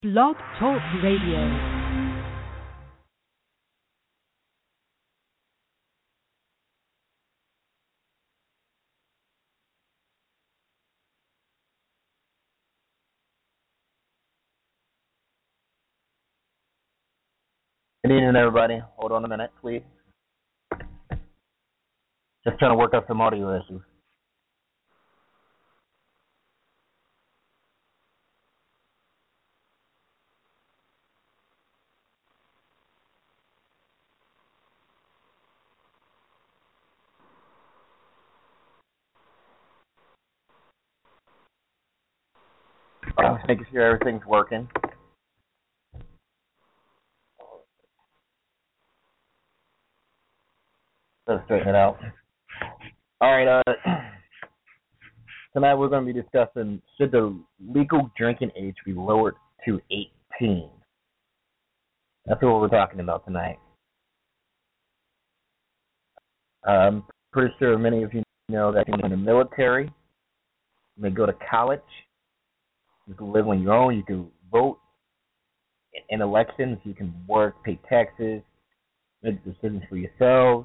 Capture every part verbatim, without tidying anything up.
Blog Talk Radio. Good evening, everybody. Hold on a minute, please. Just trying to work out some audio issues. Uh, making sure everything's working. Let's straighten it out. All right. Uh, tonight we're going to be discussing, should the legal drinking age be lowered to eighteen? That's what we're talking about tonight. Uh, I'm pretty sure many of you know that you're in the military. You may go to college. You can live on your own. You can vote in elections. You can work, pay taxes, make decisions for yourselves.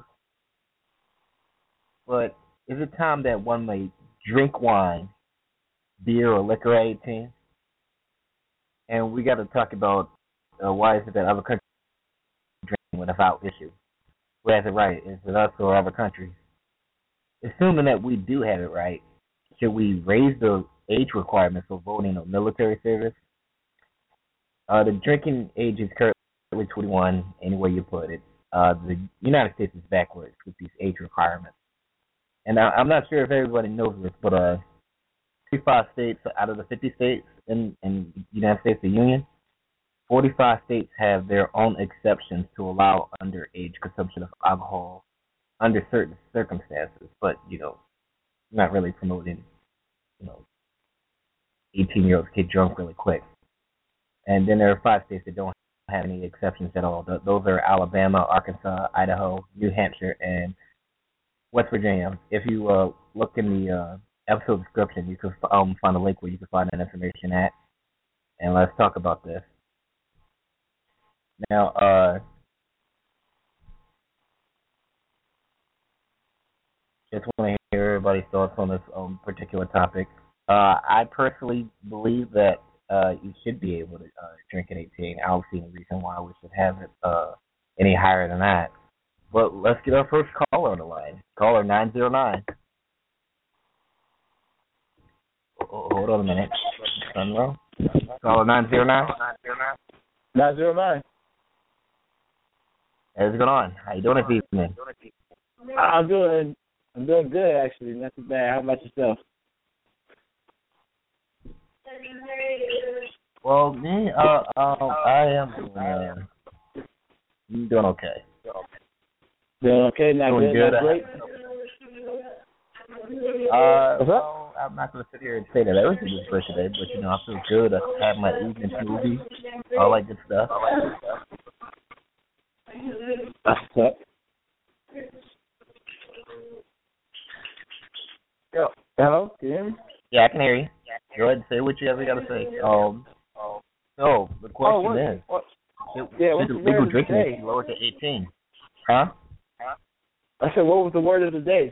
But is it time that one may drink wine, beer, or liquor at eighteen? And we got to talk about uh, why is it that other countries drink without issue? Who has it right? Is it us or other countries? Assuming that we do have it right, should we raise the age requirement for voting or military service? Uh, the drinking age is currently twenty-one, any way you put it. Uh, the United States is backwards with these age requirements. And I, I'm not sure if everybody knows this, but uh, forty-five states out of the fifty states in, in the United States, the Union, forty-five states have their own exceptions to allow underage consumption of alcohol under certain circumstances. But, you know, not really promoting, you know, eighteen-year-olds get drunk really quick. And then there are five states that don't have any exceptions at all. Those are Alabama, Arkansas, Idaho, New Hampshire, and West Virginia. If you uh, look in the uh, episode description, you can um, find a link where you can find that information at. And let's talk about this. Now, uh, just want to hear everybody's thoughts on this um, particular topic. Uh, I personally believe that uh, you should be able to uh, drink at eighteen. I don't see any reason why we should have it uh, any higher than that. But let's get our first caller on the line. Caller nine zero nine. Oh, hold on a minute. Sunrow. Caller nine zero nine. nine zero nine. How's it going on? How you doing this evening? I'm doing I'm doing good actually, not too bad. How about yourself? Well, me, uh, uh, I am doing, uh, I'm doing okay. Doing okay, not doing good, good. not great. Uh, well, I'm not going to sit here and say that everything is great today, but you know, I feel good. I have my evening smoothie, all that good stuff. That's up. Yo, hello, can you hear me? Yeah, I can hear you. Go ahead and say what you ever got to say. Um, so the question oh, what, is, what? should, Yeah, should what's the the legal word of the drinking day? age be lowered to eighteen? Huh? I said, what was the word of the day?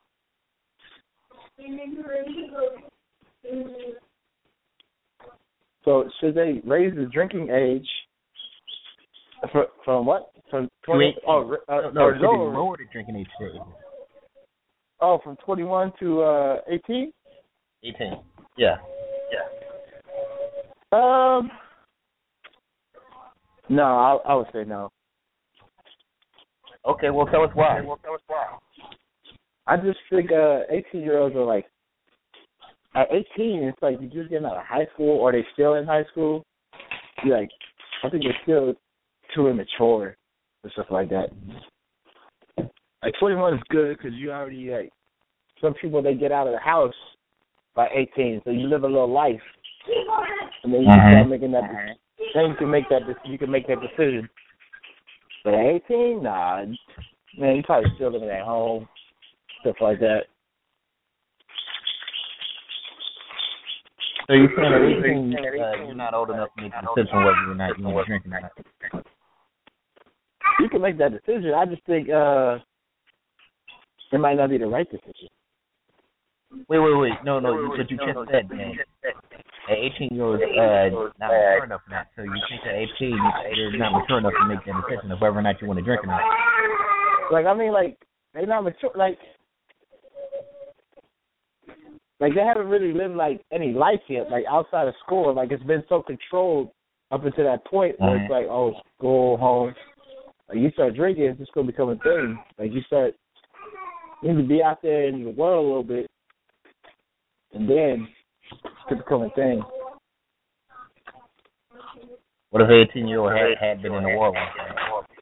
So should they raise the drinking age from, from what? From twenty? Oh, uh, no, no or should they lower, lower the drinking age to oh, from twenty-one to uh, eighteen? eighteen. Yeah. Yeah. Um, no, I, I would say no. Okay, well, tell us why. Okay, well, tell us why. I just think uh, eighteen-year-olds are like, at eighteen, it's like you just getting out of high school or they still in high school. You're like, I think they're still too immature and stuff like that. Like twenty-one is good because you already, like, some people, they get out of the house by eighteen, so you live a little life. And then you uh-huh. start making that, then you can make that, you can make that decision. But at eighteen, nah, man, you probably still living at home, stuff like that. So you're saying at eighteen, uh, you're not old enough to make the decision whether or not you want to drink or not? You can make that decision. I just think uh, it might not be the right decision. Wait, wait, wait. No, no, you, but you just said, man, at eighteen, you're uh, not mature enough for that. So you think at eighteen, you're not mature enough to make that decision of whether or not you want to drink or not. Like, I mean, like, they're not mature. Like, like they haven't really lived, like, any life yet, like, outside of school. Like, it's been so controlled up until that point where it's like, oh, school, home. Like, you start drinking, it's just going to become a thing. Like, you start, you need to be out there in the world a little bit, and then it could become a thing. What if an eighteen-year-old had, had been in the world like that?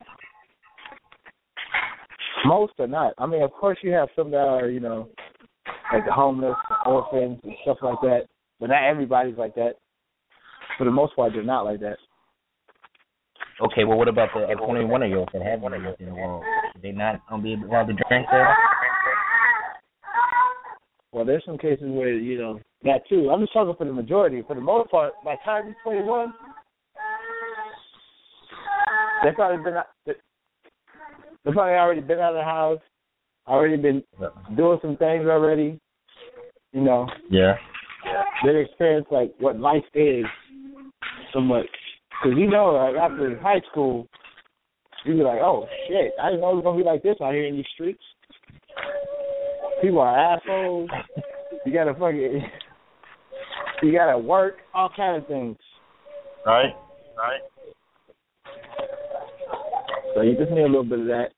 Most are not. I mean, of course you have some that are, you know, like the homeless, orphans, and stuff like that. But not everybody's like that. For the most part, they're not like that. Okay, well, what about the twenty-one-year-olds that have been in the world? Are they not going to be allowed to drink there? Well, there's some cases where, you know, that too. I'm just talking for the majority. For the most part, by the time you're twenty-one, they've probably been out, they've probably already been out of the house, already been doing some things already, you know. Yeah. They've experienced, like, what life is so much. Because, you know, like, after high school, you be like, oh, shit, I didn't know it was going to be like this out here in these streets. People are assholes. You got to fucking, you got to work, all kind of things. Right, right. So you just need a little bit of that.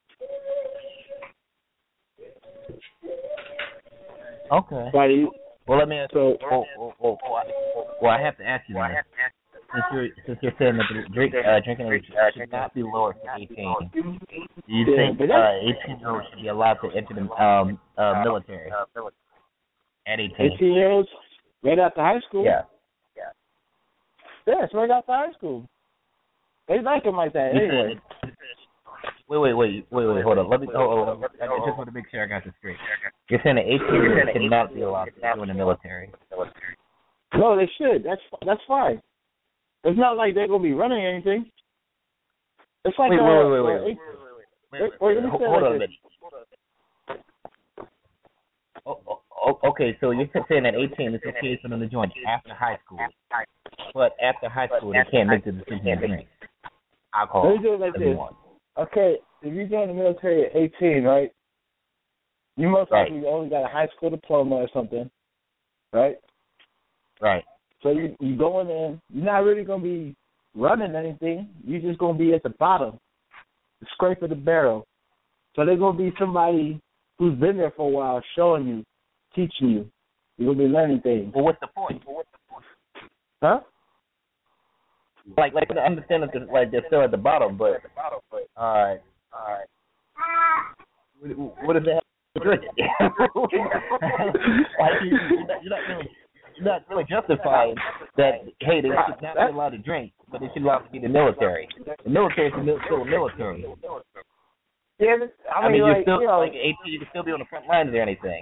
Okay. Why do you, well, let me ask so, you. Well, well, well, well, well, I have to ask you that. Since you're, since you're saying that the drink, uh, drinking age should not be lower than eighteen, do you yeah, think uh, eighteen-year-olds should be allowed to enter the um, uh, military at eighteen? eighteen-year-olds right after high school? Yeah. Yeah, it's right after high school. They like them like that anyway. Wait, wait, wait, wait, wait, hold on. Let me. Oh, oh, I just want to make sure I got this straight. You're saying that eighteen-year-olds cannot be allowed to join the military? No, they should. That's that's fine. It's not like they're gonna be running anything. It's like wait, uh, wait, wait, wait, wait, wait, wait, wait, wait, wait. Hold, hold on a minute. Oh, oh, okay, so you're saying that eighteen is okay for them to join after high school, but after high school they can't make the decision to drink alcohol. Let me do it like this. Okay, if you join the military at eighteen, right? You most likely right. only got a high school diploma or something, right? Right. So you you going in, you're not really gonna be running anything. You're just gonna be at the bottom, the scrape of the barrel. So there's gonna be somebody who's been there for a while, showing you, teaching you. You're gonna be learning things. Well, what's the point? Well, what's the point? Huh? Like, like I understand that they're, like they're still at the bottom, but all right, all right. What, what does that have to do with it? Like, you, you're, not, you're not really. You're not really justifying that, hey, they should not be allowed to drink, but they should be allowed to be the military. The military is still the military. Yeah, I mean, I mean you're like, still, you know, like eighteen, you can still be on the front lines or anything.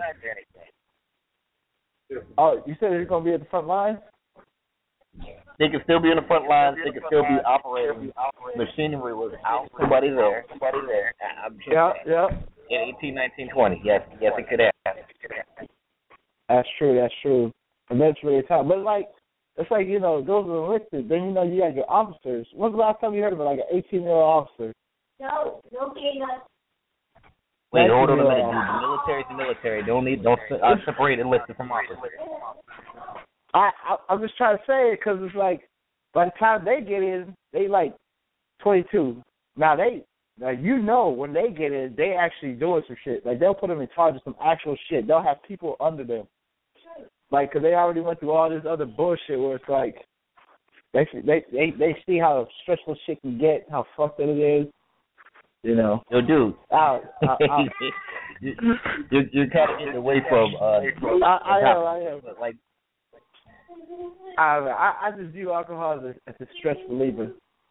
Oh, you said they're going to be at the front lines? They can still be on the front lines. They can still be operating machinery without somebody there. Somebody there. I'm sure yeah, yeah. In eighteen, nineteen, twenty, yes, yes, it could happen. That's true, that's true. Eventually it's time. But, like, it's like, you know, those are enlisted. Then, you know, you got your officers. When's the last time you heard of, like, an eighteen-year-old officer? No, no peanuts. Wait, hold on a minute, dude. The military's the military. Don't need, don't uh, separate enlisted from officers. I, I, I'm just trying to say it because it's like, by the time they get in, they, like, twenty-two. Now, they, like, you know, when they get in, they actually doing some shit. Like, they'll put them in charge of some actual shit. They'll have people under them. Like, because they already went through all this other bullshit where it's like, they they they, they see how stressful shit can get, how fucked it is, you know. Yo, dude. Out, out, out. you, you're, you're kind of getting away from, uh, I, I am, I am. But like, I, I, I just view alcohol as a, as a stress reliever.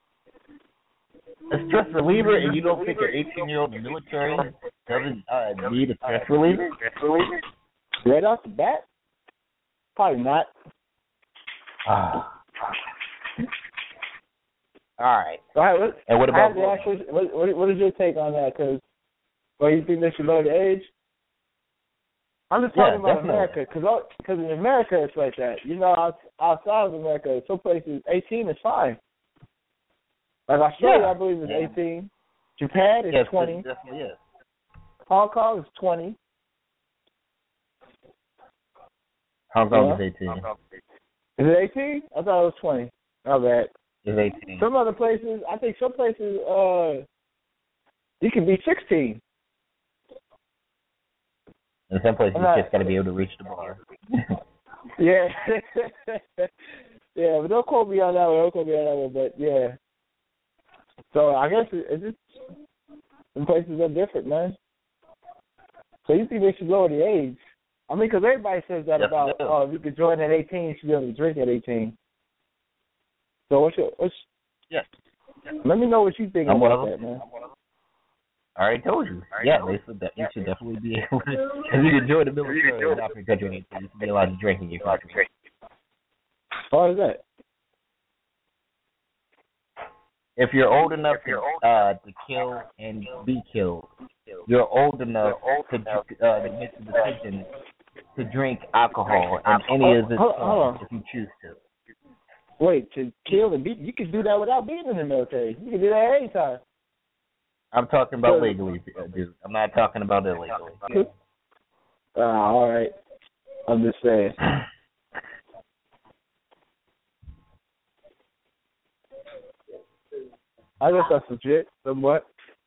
A stress reliever, and you don't think an eighteen-year-old in the military doesn't uh, need a stress reliever? Right off the bat? Probably not. Ah. All right. All right. What, And what I about have to ask you, what, what, what is your take on that? Because, well, you think they should lower the age? I'm just talking Yeah, about definitely. America, because in America it's like that. You know, out, outside of America, some places eighteen is fine. Like Australia, Yeah. I believe is Yeah. eighteen. Japan is Yes, twenty. it definitely is. Hong Kong is twenty. Hong Kong Yeah. is eighteen. Is it eighteen? I thought it was twenty. My bad. It's eighteen. Some other places, I think some places, uh, you can be sixteen. In some places, I'm not- you just got to be able to reach the bar. Yeah. Yeah, but don't quote me on that one. Don't quote me on that one, but yeah. So I guess it, it's just, some places are different, man. So you think they should lower the age? I mean, because everybody says that Yes, about, they do. oh, if you could join at eighteen, you should be able to drink at eighteen. So what's your, what's, Yes. let me know what you think I'm one about of that, them. man. I already told you. Yeah, they said that you should definitely be able to. If you can join the military in African country, you should be allowed to drink in your country. What is that? If you're old enough to, uh, to kill and be killed, you're old enough to, uh, to make the decision to drink alcohol in any of its Hold on, hold forms on. if you choose to. Wait, to kill and beat, you can do that without being in the military. You can do that at any time. I'm talking about legally, uh, dude. I'm not talking about illegally. Uh, all right. I'm just saying. I guess that's legit, somewhat.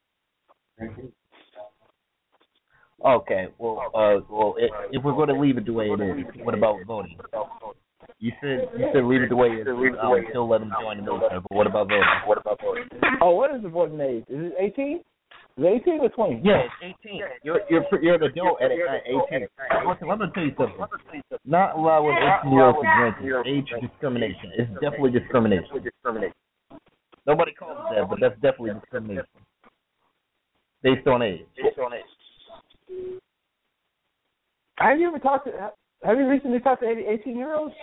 Okay, well, uh, well, if, if we're going to leave it the way it is, what about voting? You said you said leave it the way it is. Um, still let them join the military, but what about voting? What about voting? Oh, what is the voting age? Is it eighteen? Is it eighteen or twenty? Yeah, it's eighteen. You're you're you're an adult at, at eighteen. Listen, let me tell you something. Not allowing eighteen year olds to drink is age discrimination. It's definitely discrimination. Nobody calls it that, but that's definitely discrimination based on age. Based on age. Have you ever talked to? Have you recently talked to eighteen year olds?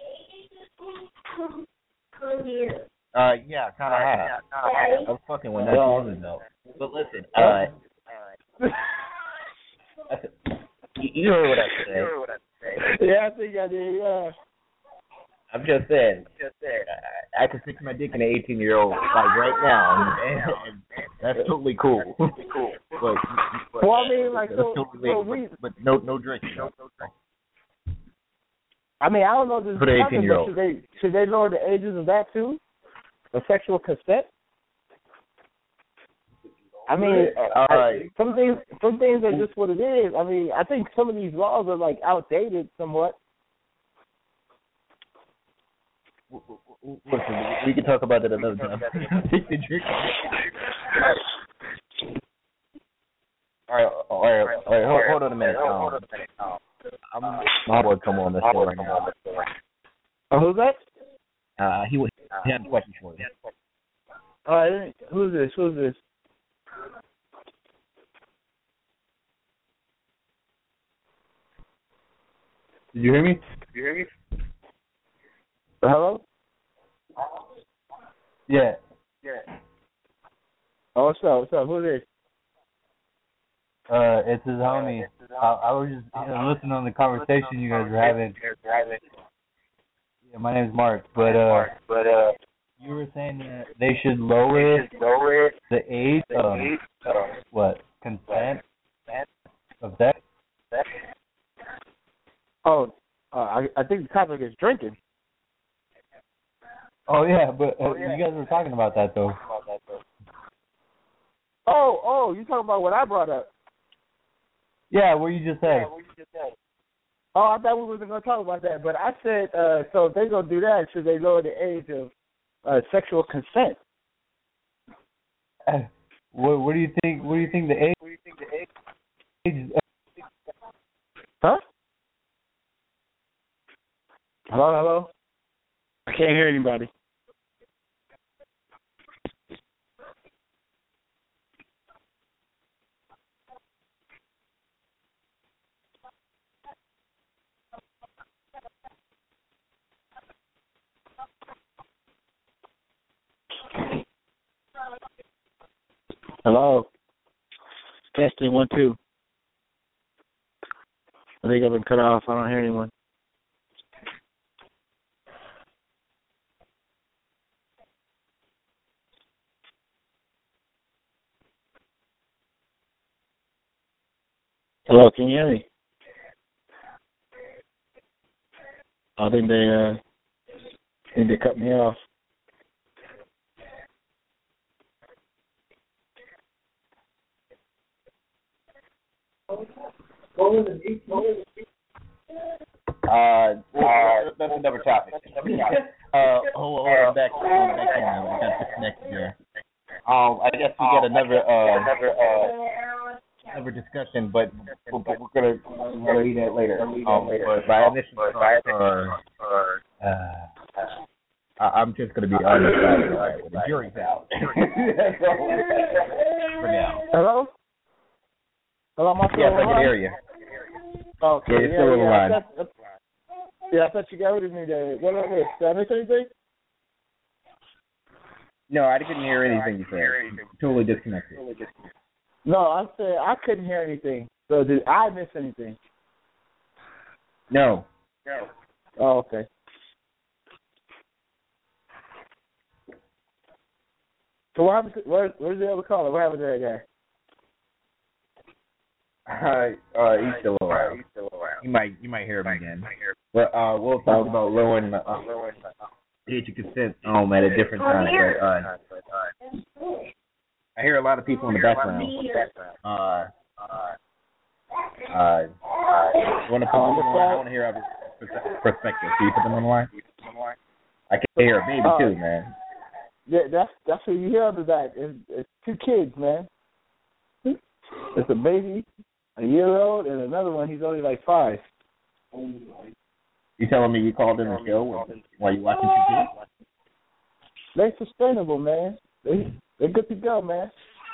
Uh, yeah, kind of have. I was fucking with that long ago. But listen, uh, you, you heard what I said. Yeah, I think I did. Yeah. I'm just saying. I, I can stick my dick in an eighteen year old like right now, and, and that's totally cool. Cool. But, but well, I mean, like, that's so, totally so legal, we, but, but no, no drinking. I mean, I don't know this. For the is eighteen year old. Should they should they lower the ages of that too? Of sexual consent? I mean, All I, right. some things some things are just what it is. I mean, I think some of these laws are like outdated somewhat. Listen, we can talk about that another time. Take the drink. All right, all right, all right. Hold, hold on a minute. Um, I'm my boy. Come on, this show right now. Oh, who's that? Uh, he was. He had a question for you. All right, who's this? Who's this? Did you hear me? Did you hear me? Hello? Yeah. Yeah. Oh, what's up? What's up? Who's this? Uh, it's his homie. I, I was just you know, listening on the conversation you guys were having. Yeah, my name's Mark, but uh, But uh, you were saying that they should lower lower the age of what consent of sex. Oh, uh, I I think the topic is drinking. Oh yeah, but uh, you guys were talking about that though. Oh, oh, you talking about what I brought up? Yeah, what you just said. Oh, I thought we wasn't gonna talk about that, but I said, uh, so if they're gonna do that, should they lower the age of uh, sexual consent? Uh, what, what do you think? What do you think the age? What do you think the age? Huh? Hello, hello. I can't hear anybody. Hello. Testing one two. I think I've been cut off. I don't hear anyone. Hello, can you hear me? I think they uh think they cut me off. Uh, uh, that's another topic. uh, hold, hold on back. Hold on back on. We got disconnected there. Um, I guess we got another, uh, another, uh, another discussion, but we're, we're gonna read that later. Um, but my initial thoughts are, uh, I- I'm just gonna be honest. Right? The jury's out. For now. Hello? Hello, my Yes, I can hear you. Okay, yeah, you're still on the line. I thought, yeah, I thought you got rid of me there. What I missed? Did I miss anything? No, I couldn't hear anything you said. Totally disconnected. No, I said I couldn't hear anything. So did I miss anything? No. No. Oh, okay. So what happened to, where, where's the other caller? What happened to that guy? Uh, uh, he's still around. You might, you might hear him again. But uh, we'll talk about lowering the uh, age of consent um at a different time. But, uh, I hear a lot of people in the background. Uh, uh, you want to put them on the line? I want to hear other perspectives. Can you put them on the line? I can hear a baby too, man. Yeah, that's that's what you hear on the back. It's, it's two kids, man. It's a baby, a year old, and another one. He's only like five. You telling me you called in the show while you watching T V? They're sustainable, man. They they're good to go, man.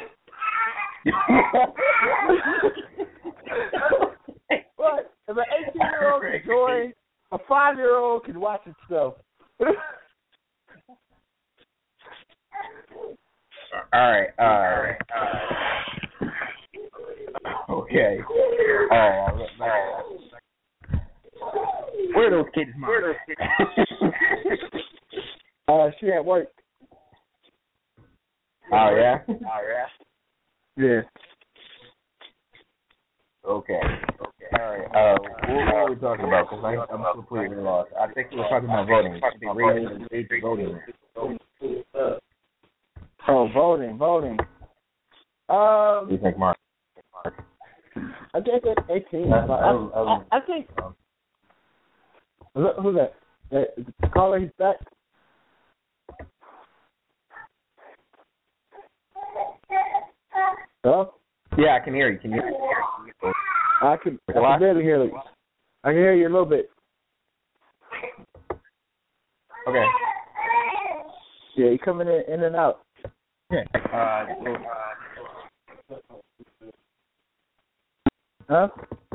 But if an eighteen-year-old can join, a five-year-old can watch itself. All right. All right. Uh, okay. Oh, uh, where are those kids, Mom? Where are those kids? uh, she at work. Oh yeah. Oh yeah. Yeah. Okay. Okay. All right. Uh, what, what are we talking about? Because I'm completely lost. I think we were talking about voting. The raising the age of voting. Oh, voting, voting. Um, What do you think, Mark? I guess it's eighteen. Uh, I, I, I, I think. Who's that? The, the caller, he's back. Hello? Yeah, I can hear you. Can you hear me? I can, I can barely hear you. I can hear you a little bit. Okay. Yeah, you're coming in, in and out. Yeah. Uh, so, huh?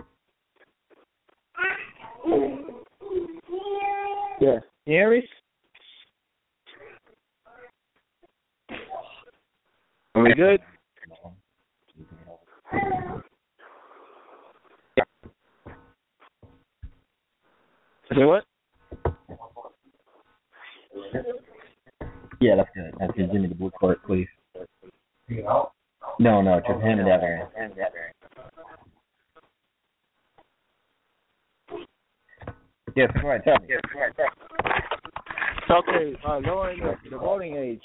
Yeah. You hear me? Are we good? Say what? Yeah, that's good. That's good. Give me the blue card, please. No, no, just hand it out there. Yes, go ahead. Tell me. Okay, uh, lowering the, the voting age.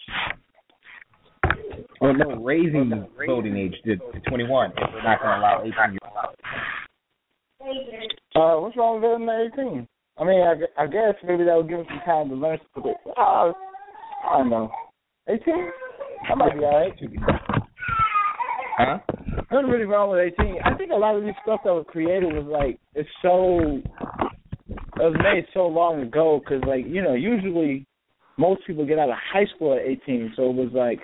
Well, no, raising the voting age to, to twenty-one if we're not going to allow eighteen-year-olds. Uh, what's wrong with them at eighteen? I mean, I, I guess maybe that would give them some time to learn something. Uh, I don't know. eighteen? That might be all right. Huh? Nothing really wrong with eighteen. I think a lot of this stuff that was created was like, it's so, it was made so long ago because, like, you know, usually most people get out of high school at eighteen. So it was like,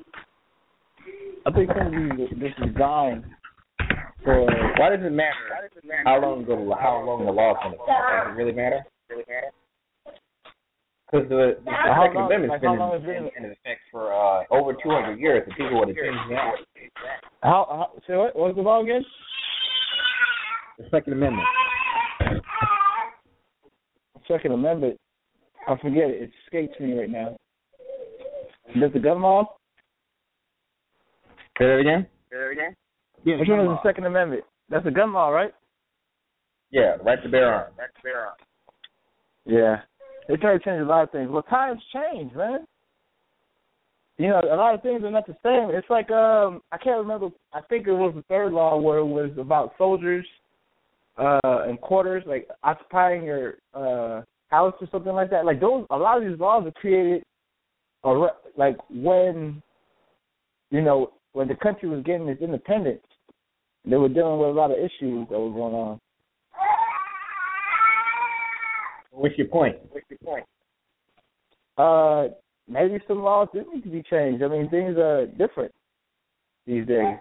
I think some of these, this is designed for. Why does it matter how long ago, how long the law's been in effect? Does it really matter? Because the, the Second Amendment's been in, in, in effect for uh, over two hundred years, and people would have changed that. How, how say what? What's the law again? The Second Amendment. Second Amendment. I forget it. It escapes me right now. Does the gun law? Say that again? Say that again? Yeah, Which one is the Second Amendment? That's the gun law, right? Yeah, right to bear arms. Right to bear arms. Yeah. They try to change a lot of things. Well, times change, man. You know, a lot of things are not the same. It's like, um, I can't remember, I think it was the third law where it was about soldiers uh, and quarters, like occupying your uh, house or something like that. Like those, a lot of these laws are created, or like when, you know, when the country was getting its independence, they were dealing with a lot of issues that were going on. What's your point? What's your point? Uh, maybe some laws do need to be changed. I mean, things are different these days.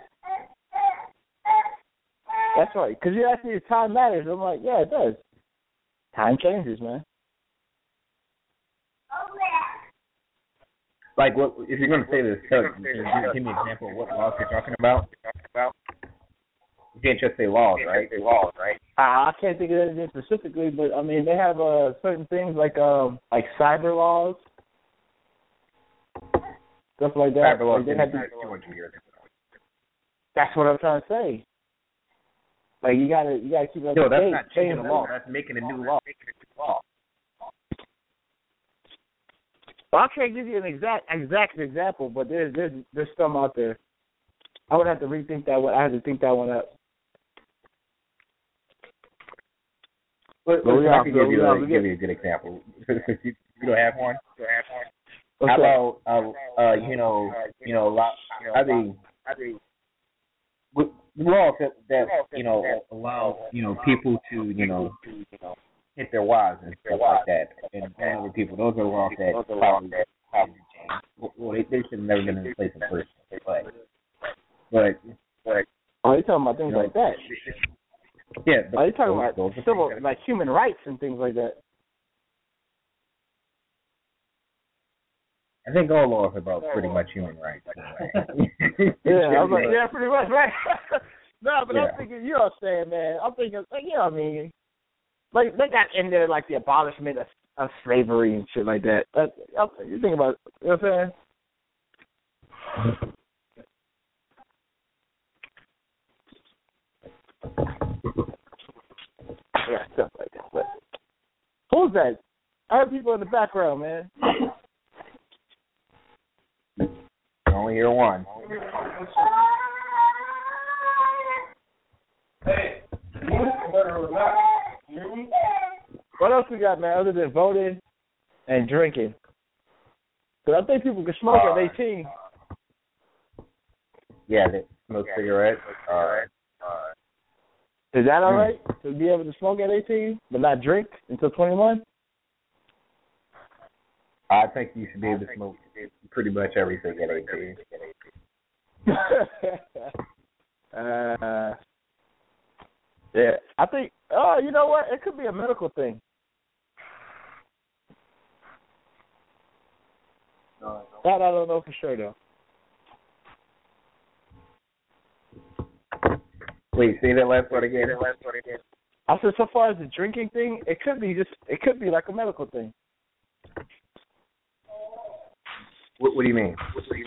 That's right. Because you asked me if time matters. I'm like, yeah, it does. Time changes, man. Like, what if you're going to say this? Chuck, can you give me an example of what laws you're talking about? You can't just say laws, right? Say laws, right? Uh, I can't think of anything specifically, but I mean, they have uh, certain things like um, like cyber laws, stuff like that. Cyber laws. Like they have to, that's what I'm trying to say. Like you gotta, you gotta keep up. No, that's date. not changing the law. That's making a new law. Well, I can't give you an exact exact example, but there's there's there's some out there. I would have to rethink that one. I have to think that one up. But, but I can give you, a, give you a good example. you, you don't have one. You don't have one. What's How that? about uh, uh, you know, you know, I mean, with laws that, that you know allow you know people to you know hit their wives and stuff like that, and other people. Those are laws that probably probably change. Well, they, they should have never been in place in the first place. But, but oh, you're talking about things you know, like that. Yeah. But, oh, you're talking about those civil, like human rights and things like that. I think all laws are about pretty much human rights. yeah, I was like, yeah, pretty much, right? no, but yeah. I'm thinking, you know what I'm saying, man. I'm thinking, like, you know what I mean? Like, they got in there, like, the abolishment of, of slavery and shit like that. But, you think about, you know what I'm saying? Yeah, stuff like that. But who's that? I heard people in the background, man. I only hear one. Hey, what else we got, man, other than voting and drinking? Because I think people can smoke uh, at eighteen. Yeah, they smoke cigarettes. Uh, Is that all right to be able to smoke at eighteen, but not drink until twenty-one? I think you should be able to smoke pretty much everything at eighteen. uh, yeah, I think. Oh, you know what? It could be a medical thing. That I don't know for sure, though. Wait, say that last part again. That last part again. I said, so far as the drinking thing, it could be just, it could be like a medical thing. What, what do you mean? What do you mean?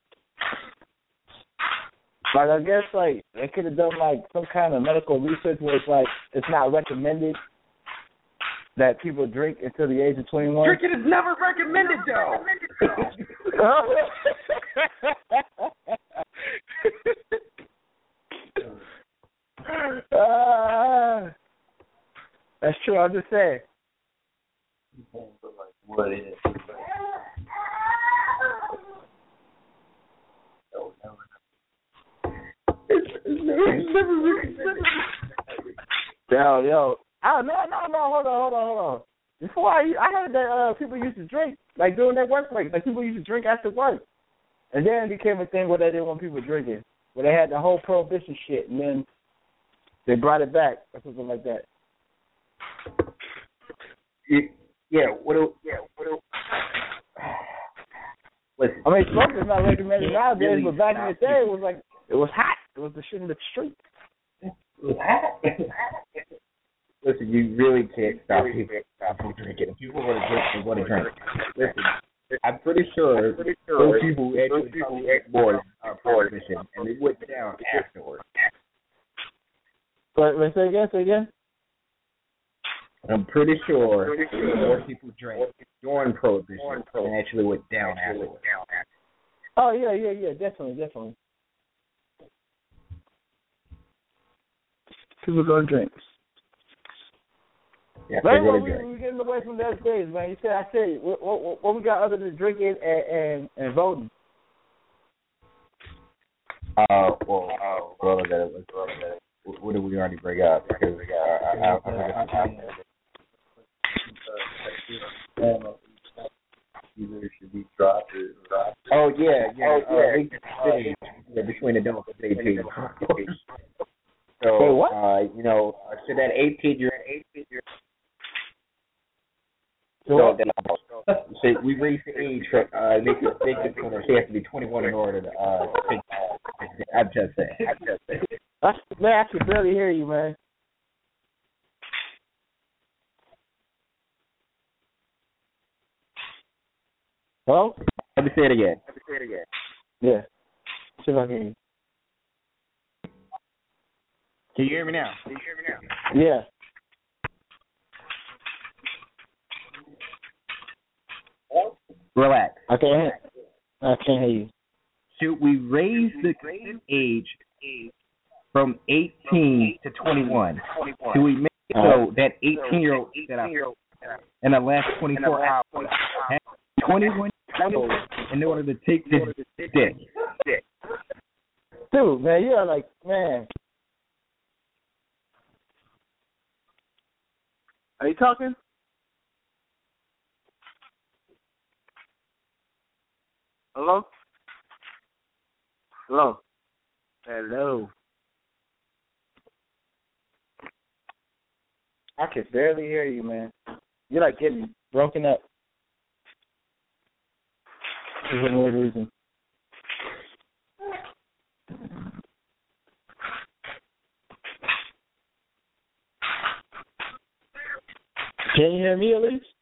Like, I guess, like, they could have done, like, some kind of medical research where it's, like, it's not recommended that people drink until the age of twenty-one. Drinking is never recommended, though. uh, that's true. I'm just saying. What is? Yo, yo. Oh, no, no, no. Hold on, hold on, hold on. Before I, I heard that uh, people used to drink, like, during their work break. Like, people used to drink after work. And then it became a thing where they didn't want people drinking. Where they had the whole prohibition shit, and then they brought it back or something like that. Yeah, what do, yeah, what do, listen. I mean, smoking is not recommended nowadays, but back in the day, it was like, it was hot. It was the shit in the street. It was hot. Listen, you really can't stop people from drinking. If people want to drink, they want to drink. Listen, I'm pretty sure those people actually probably ate more uh, prohibition, and they went down afterwards. But wait, say again, say again. I'm pretty sure more people drank during prohibition and actually went down afterwards. Oh yeah, yeah, yeah, definitely, definitely. People gonna drink. Yeah, man, really we, we getting away from those days, man. You said, I said, what, what, what we got other than drinking and and, and voting? Uh, well, uh, well, that was, uh, what did we already bring up? Because uh, I, I, I, I, I, either should be dropped or dropped. Oh yeah, yeah, oh, yeah. Uh, yeah, between adults and eighteen. So, what? uh, you know, so that eighteen year, eighteen year. So, so, so we raised the age for uh, make it make it so that they have to be twenty-one in order to uh. Take, I'm just saying. I'm just saying. I, man, I can barely hear you, man. Hello? Let me say it again. Let me say it again. Yeah. See if I can hear you. Can you hear me now? Can you hear me now? Yeah. Relax. I can't hear. I can't hear you. Should we raise the age from eighteen to twenty-one? Do we make it so that eighteen-year-old that I, in the last twenty-four hours have twenty-one years old in order to take this dick? Dude, man, you are like, man. Are you talking? Hello? Hello? Hello? I can barely hear you, man. You're like getting broken up. For no reason. Can you hear me at least?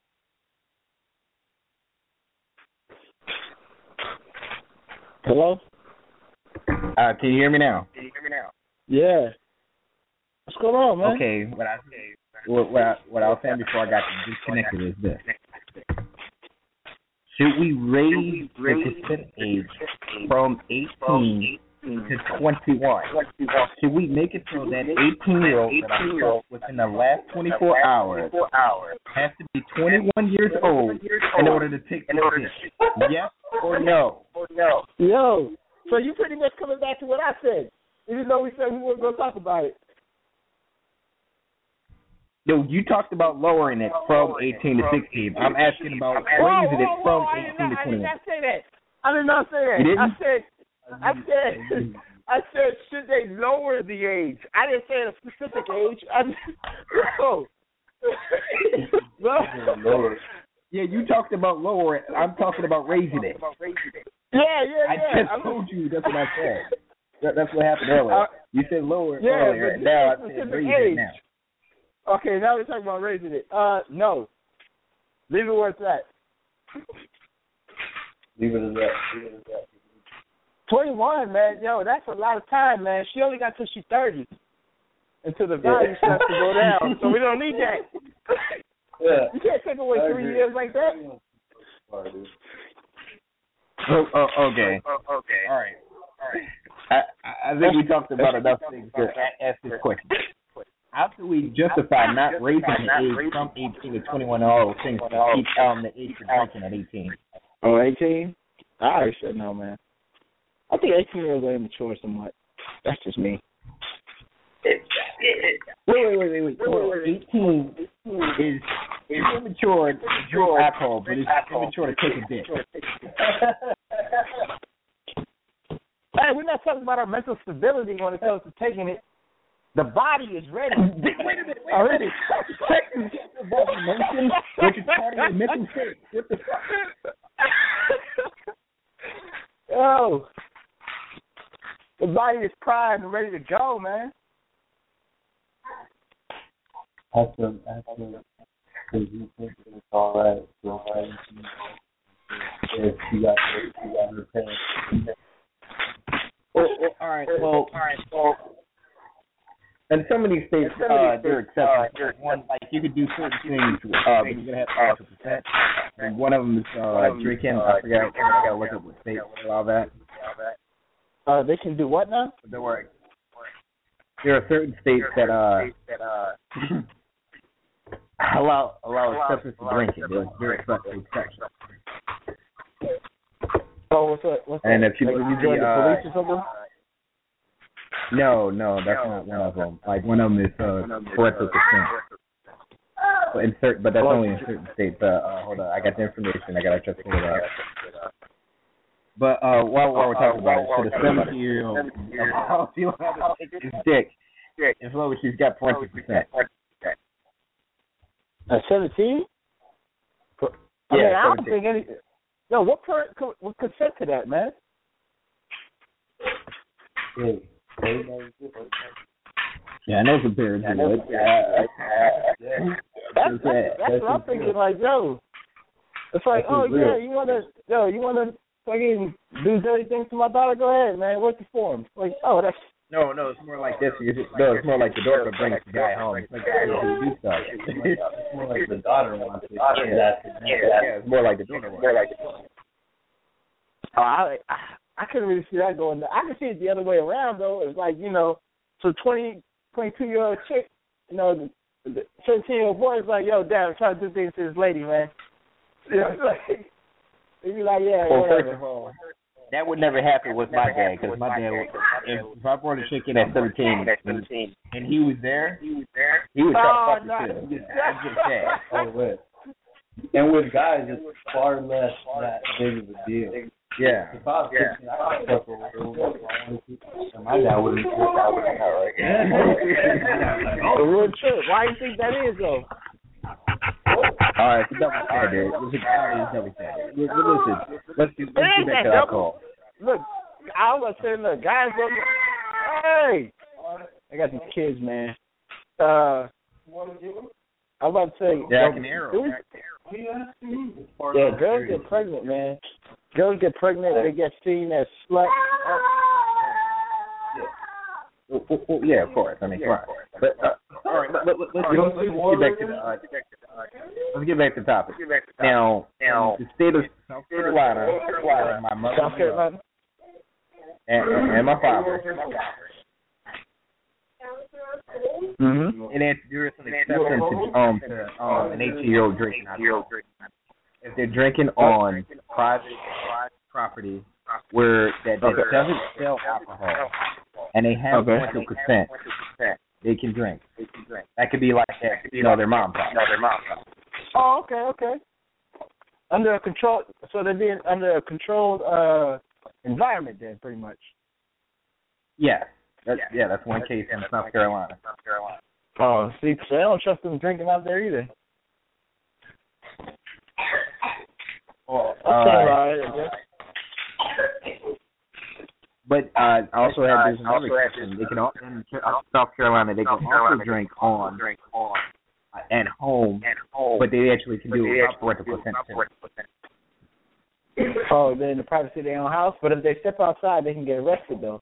Hello? Uh, can you hear me now? Can you hear me now? Yeah. What's going on, man? Okay, what I what, what I what I was saying before I got disconnected is this: should we raise the consent age from eighteen to twenty-one? Should we make it so that eighteen-year-olds that are within the last twenty-four hours have to be twenty-one years old in order to take the test? Yes or no? Yo, so you pretty much coming back to what I said, even though we said we weren't going to talk about it. No, you talked about lowering it from eighteen to sixteen. I'm asking about raising it from eighteen to twenty-one. I did not say that. I did not say that. You didn't? I said, I said, I said, should they lower the age? I didn't say a specific age. I no. no. Yeah, you talked about lowering. I'm talking about raising it. Yeah, yeah, I yeah. just told you that's what I said. That, that's what happened earlier. You said lower it yeah, earlier. Now I said raise it now. Okay, now we're talking about raising it. Uh, no. Leave it where it's at. Leave it as that. Leave it as that. twenty-one, man. Yo, that's a lot of time, man. She only got till she's thirty. Until the value starts to go down. So we don't need that. Yeah. You can't take away three years like that. Oh, oh, okay. Oh, okay. All right. All right. I, I think we talked about enough things to ask this question. How do we justify not raising the age from eighteen to twenty-one and all those things to keep um, the age for drinking at eighteen? Oh, eighteen? I already said no, man. I think eighteen years are immature somewhat. That's just me. Wait, wait, wait, wait, wait. So eighteen is is immature to drink alcohol, but it's immature to take a dick. Hey, we're not talking about our mental stability when it comes to taking it. The body is ready. Wait a minute, wait a minute. Sex is about emotion, which is part of your mental state. What the fuck? Oh. the body is primed and ready to go, man. Have to, have to, because you think it's all right. So why you if you got, if you got her paying. Well, well, all right. Well, all right. Well, in some of these states, uh, there are exceptions. Uh, one, like you could do certain things, uh, but you're gonna have to have a percent. And one of them is uh, drinking. I forgot. I gotta look up what state allow that. Uh, they can do what now? There were. There are certain states that uh allow allow exceptions to drinking. There's very special exceptions. Oh, what's that? What's and that? if you, like, you you join the, the police or something? No, no, that's not one of them. Like one of them is uh, parental consent. But in certain, but that's only in certain states. Uh, uh, hold on, I got the information. I gotta just pull it out. But uh, while, while we're talking about it, so the seventeen-year-old, his dick, as long as she's got parental consent. At seventeen? I Yeah, mean, I don't seventeen. think any. Yo, what parent co- would consent to that, man? Yeah. Yeah, I know some parents who would. That's, that's, that's what I'm thinking. Like, yo, it's like, oh yeah, you wanna, yo, you wanna fucking do dirty things to my daughter? Go ahead, man. What's the form? Like, oh, that's. No, no, it's more like this. You just, no, it's more like the daughter brings the guy home. It's like, you do stuff. It's more like the daughter wants it. Yeah, yeah, it's more like the daughter wants it. Oh, I, I, I couldn't really see that going. I can see it the other way around though. It's like, you know, so twenty, twenty-two year old chick, you know, the, the seventeen year old boy is like, yo, dad, I'm trying to do things to this lady, man. You know, it's like, they'd be like, yeah, well, whatever. first of all, that would never happen with my dad, because my dad, would, if, if I brought a chick in at seventeen and, and he was there, he was there, he would try to fuck her too. That's just sad. Oh, wait. And with guys, it's far less that big of a deal. Yeah. If I was fifteen, I could fuck her with her. My dad wouldn't do that. The real truth. Why do you think that is though? All right, it's a double standard. It's a double standard. Listen, let's do, let's do back to alcohol. Look, I was saying, look, guys, look, hey, I got these kids, man. Uh, I'm about to say, Jack and Arrow. Yeah, girls get pregnant, man. Girls get pregnant, they get seen as sluts. Well, well, well, yeah, of course. I mean, come on. But, uh, all right, let, let, let's, let's, let's get back to the, uh, let's get back to the topic. Now, now the state of South Carolina, uh, my mother, South Carolina, and, and my father, mm-hmm. and it's, there is some exceptions to, um, to um, an eighteen-year-old drinking. If they're drinking on private property where that, that Okay. doesn't sell alcohol, and they have Okay. parental consent, they can drink. That could be like that, you know, their mom's house. Oh, okay, okay. Under a control, so they're being under a controlled uh, environment, then, pretty much. Yeah, that's, yeah, that's one case in South Carolina. Oh, see, so I don't trust them drinking out there either. Well, Okay, uh, right, I guess. but uh, I also have this another exception. They can all, in South Carolina, they can also drink on uh, at home, but they actually can do it without parental consent too. Oh, they're in the privacy of their own house, but if they step outside, they can get arrested, though.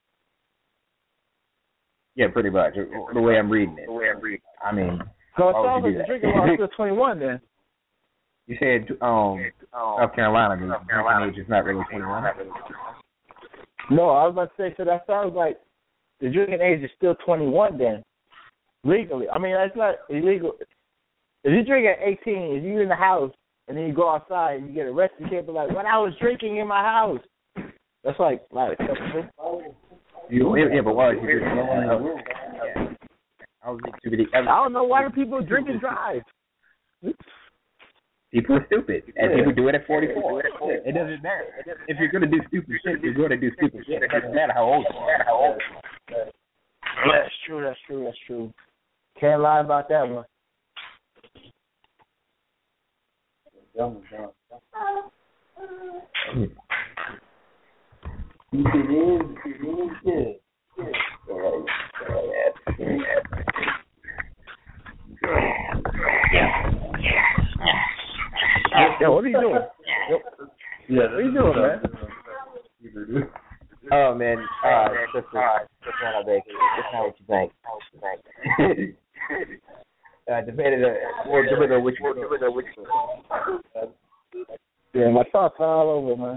Yeah, pretty much. The way I'm reading it. I mean, So it why would sounds you like do the that? drinking law is still twenty-one, then. You said um, South Carolina, the drinking age is not really twenty-one. No, I was about to say, so that sounds like the drinking age is still twenty-one, then, legally. I mean, that's not illegal. If you drink at eighteen, if you're in the house and then you go outside and you get arrested, you can't be like, "When I was drinking in my house." That's like, like You, yeah, but why would you do that? I was too many. I don't know why do people drink and drive. People are stupid, and people do it at forty-four. It doesn't matter. If you're going to do stupid shit, you're going to do stupid shit. It doesn't matter how old you are. That's true, that's true, that's true. Can't lie about that one. It is, it is good. Yo, what are you doing? Yo, Yeah, what are you doing, man? Oh man, uh, sister, sister on our bacon. That's not what you think. What you think? uh, depending on, well, depending on which one. Depending on which one. Yeah, my thoughts are all over, man.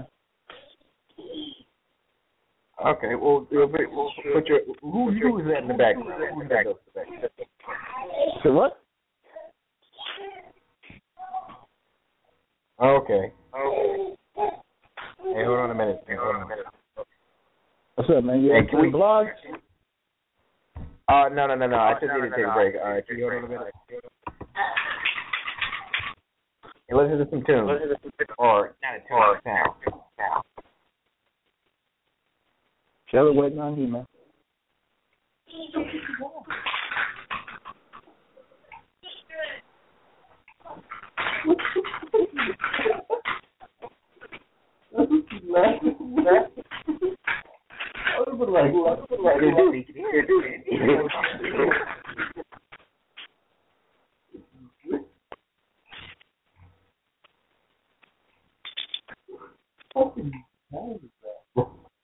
Okay, well, we'll put, we'll put your who who is that in the background? Who's that in the background? So what? Okay. Hey, hold on a minute. Hey, hold on a minute. What's up, man? You Hey, hey, can we blog? Uh, no, no, no, no. I just need to take a break. All right, can you hold on a minute? Hey, listen to some tunes. Or, not a tune, a sound. Shelly waiting on you, man. I was like, what? Fucking hell is that?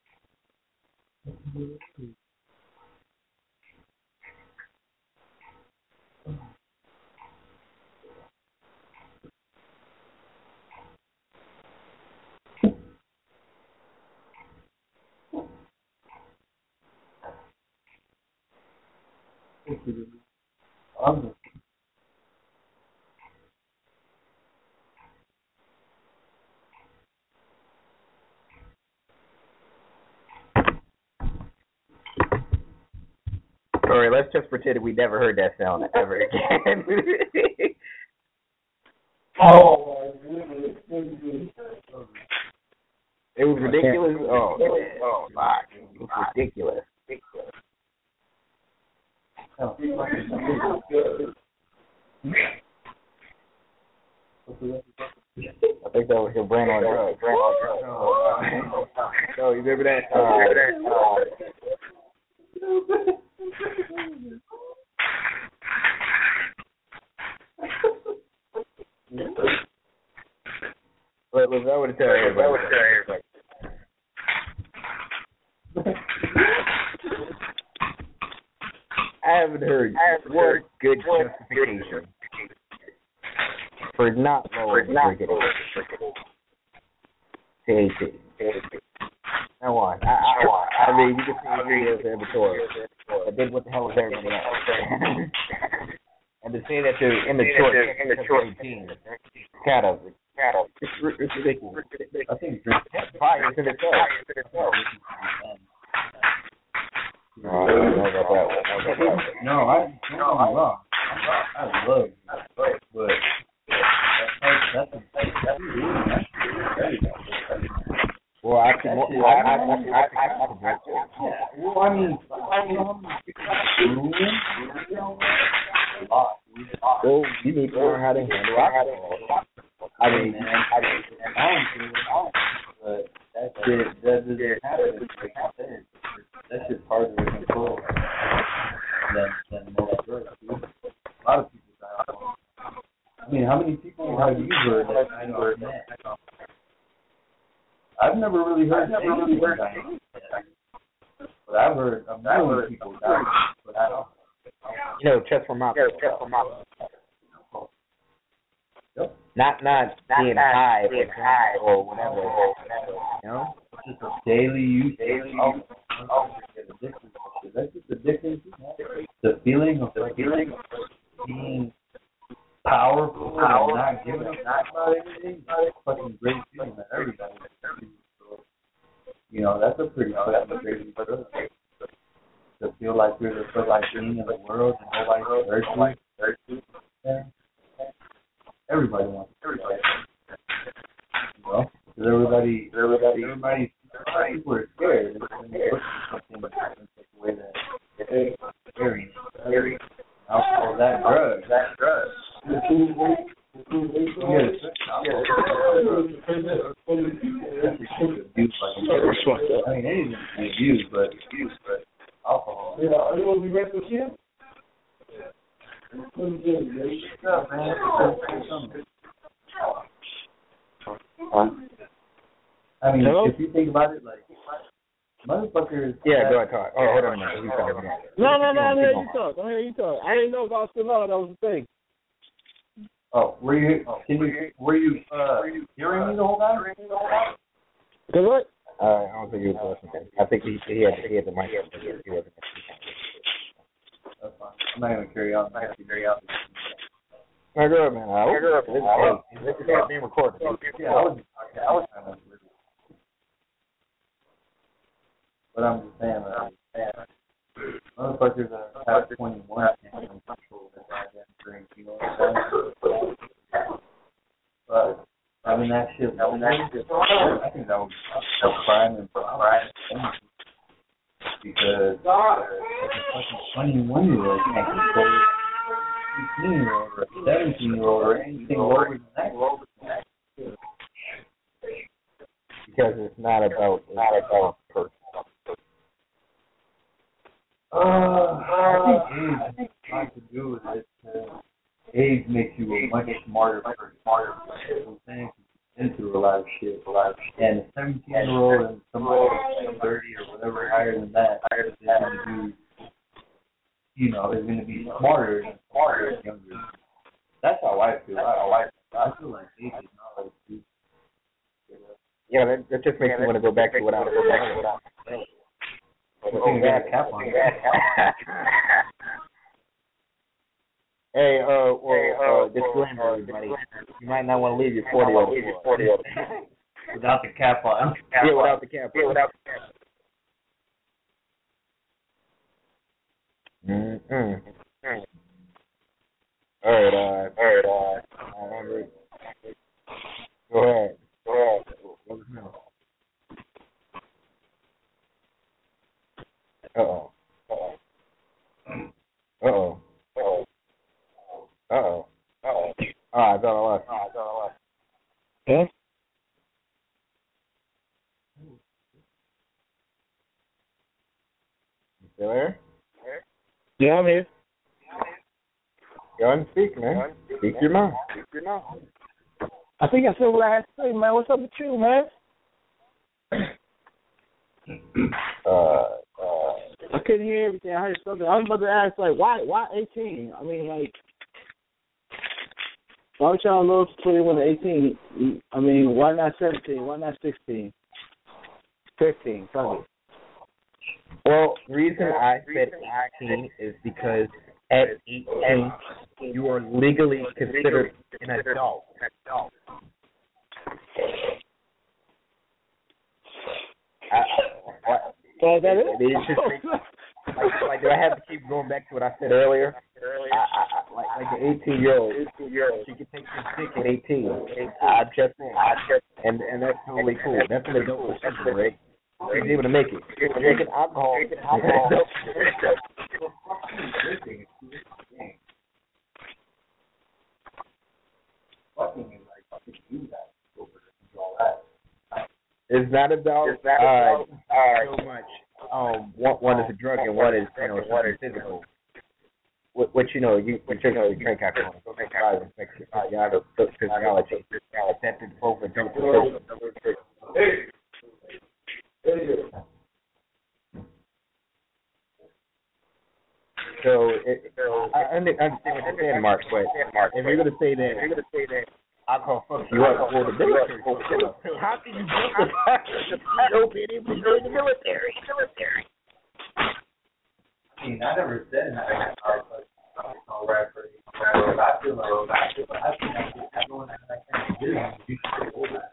I'm All right, let's just pretend we never heard that sound ever again. oh my goodness. It was ridiculous. Oh, man. Oh, fuck. It was ridiculous. Oh, I think that was your brain on drugs. Brain on drugs. Oh, no, you remember that? Uh, Let, let, I would tell everybody. I would tell everybody. I haven't heard one good justification for not lowering the freaking T H C. Now on. I, I, I mean, you can see videos in inventory. But then what the hell is everybody else? And to say that they're immature, immature eighteen, kind of, kind of, it's, it's ridiculous. I think That's bias in itself. Oh, I don't know about that one. I don't know about that one. no, I don't get me wrong. I love it, but that's that's that's Well, I can, well, I, I, I, I, I, I can break it. yeah. Well, I mean, I mean, how many people ruin? A lot. Well, you need to learn how to handle alcohol. I mean, man, I mean, I don't do it, but that shit that doesn't happen. Like I said, that's just harder to control than than most drugs. A lot of people die off. I mean, how many people have you heard that I know of that? I've never really heard anything like that. But I've heard a million people die. But I don't. You know, chest from mouth. Chest from mouth. Yep. Not, not being high or high or whatever. You know? Just a daily use. Daily use. Oh, that's just addicting. The feeling of the feeling of being powerful and not giving a fuck about anything. That's a fucking great feeling that everybody. So, you know, that's a pretty fucking crazy feeling. To feel like you're the first like thing in the world and nobody hurts you. Yeah. Everybody wants it. Everybody. You know? Because everybody, everybody, everybody, people are scared. And they look at something and take away that scary, scary. Alcohol, that drug, that drug. Yes. I mean, anything can be abused, but abused, but alcohol. Yeah, are you going to be rest with him? What is it, Yeah, man. I mean, Hello? if you think about it, like, motherfuckers. Yeah, go ahead, talk. Oh, hold on a minute. He's talking. No, no, no, I'm hearing you talk. I'm hearing you talk. I didn't know if I was still on. That was the thing. Oh, were you? Can you? Were you? Uh, hearing me the whole time? Cause what? Uh, I don't think he was listening. I think he he had he had the mic. He wasn't. That's fine. I'm not gonna carry on. I'm not gonna carry on. No, go ahead, man. I was, hey, this is being recorded. Yeah, I was. I was kind of. But I'm just saying, uh, motherfuckers that are past twenty-one can't control their goddamn drink, you know what I'm saying? But, I mean, that shit, I mean, that shit, I think that would be a crime and crime. Because if a fucking twenty-one-year-old can't control a eighteen-year-old or a seventeen-year-old or anything lower than that. Because it's not about, it's not about person. Uh, I think age has a lot to do with it. Uh, age makes you a much smarter person. Smarter person. You know what I'm saying? You've been through a lot of shit. A lot of shit. And a seventeen-year-old and somebody that's thirty or whatever higher than that is going to be, you know, is going to be smarter than smarter than younger. That's how I feel. That's how I feel. I feel like age is not like two. Yeah, that, that just makes me want to go back to what I was saying. Oh, yeah, cap on it. Hey, uh, well, uh, disclaimer, everybody. You might not want to leave your forty over without the cap on. Yeah, without the cap on. Yeah, without the cap on. Mm-hmm. All right, uh, all right, uh, all right. Go ahead. Go ahead. Uh-oh. Uh-oh. Uh-oh. Uh-oh. Uh-oh. Uh-oh. Ah, I thought I lost. Ah, I thought I lost. Huh? You still there? Yeah, I'm here. Go ahead and speak, man. Speak your mind. Speak your mind. I think I said what I had to say, man. What's up with you, man? Uh, uh, I couldn't hear everything. I heard something. I was about to ask, like, why why eighteen? I mean, like, why would y'all love twenty-one to eighteen? I mean, why not seventeen? Why not sixteen? fifteen, fuck it. well, the reason I said eighteen is because at eighteen, you are legally considered an adult. I, I, Oh, that is? It just makes, like, like, do I have to keep going back to what I said earlier? I, I, I, like, like an eighteen-year-old, she can take some stick at eighteen. I just, I just, and and that's totally cool. That's an adult decision, right? She's able to make it. Drinking alcohol. alcohol. It's not about it's not uh, uh, so much. Um, one, one is a drug and one is you know something physical. What, what you know, you you drink you drink alcohol. Don't make violence, make physiology. Physiology. That is both adult and So, it, I understand what you're saying, Mark, but if you're going to say that, if you're going to say that alcohol fucks you up for the military, how can you justify you being able to go in the military? Military. I mean, I never said anything about all right for you. I feel like I feel like I feel like I'm going to that business. You should hold that.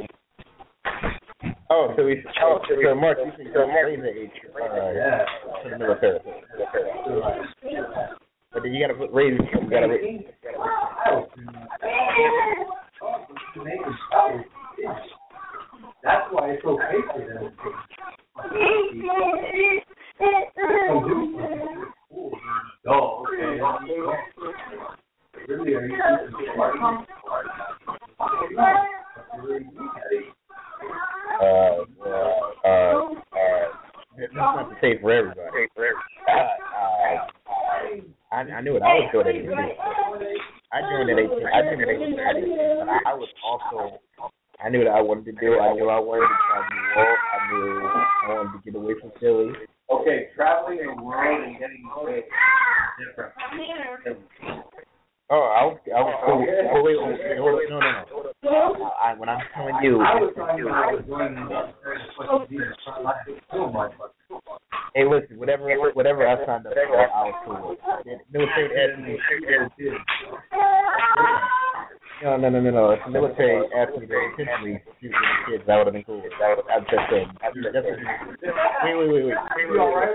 Oh, so we should. Oh, so, so Mark, you should go raise the age uh, yeah. to the military. But then you got to raise. You got to raise. That's why it's okay for them. Oh, okay. Really, are you Uh, uh, uh, not to say for everybody. Uh, I, I knew it. I was good at eighteen. I joined at eighteen. I joined at eighteen, but I, I was also. I knew that I wanted to do. I knew I wanted to travel the world. I knew I wanted to get away from Philly. Okay, traveling the world and getting away is different. Oh, I was. I was. Oh, oh wait, wait, wait, hold on. No, no, no. I, when I'm telling you, I was talking about I was going so much. Hey, listen. Whatever, whatever I signed up for, I was cool with. Military asked me. No, no, no, no, no. If the military asked me to intentionally shoot the kids, that would have been cool. That would. I just said. Wait, wait, wait, wait. You all right?